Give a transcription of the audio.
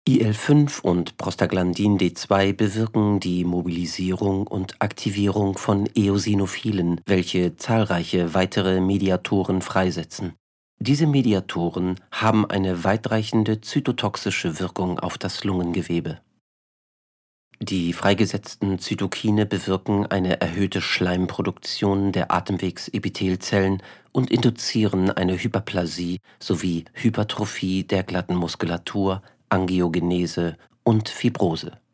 IL-5 und Prostaglandin D2 bewirken die Mobilisierung und Aktivierung von Eosinophilen, welche zahlreiche weitere Mediatoren freisetzen. Diese Mediatoren haben eine weitreichende zytotoxische Wirkung auf das Lungengewebe. Die freigesetzten Zytokine bewirken eine erhöhte Schleimproduktion der Atemwegsepithelzellen und induzieren eine Hyperplasie sowie Hypertrophie der glatten Muskulatur, Angiogenese und Fibrose.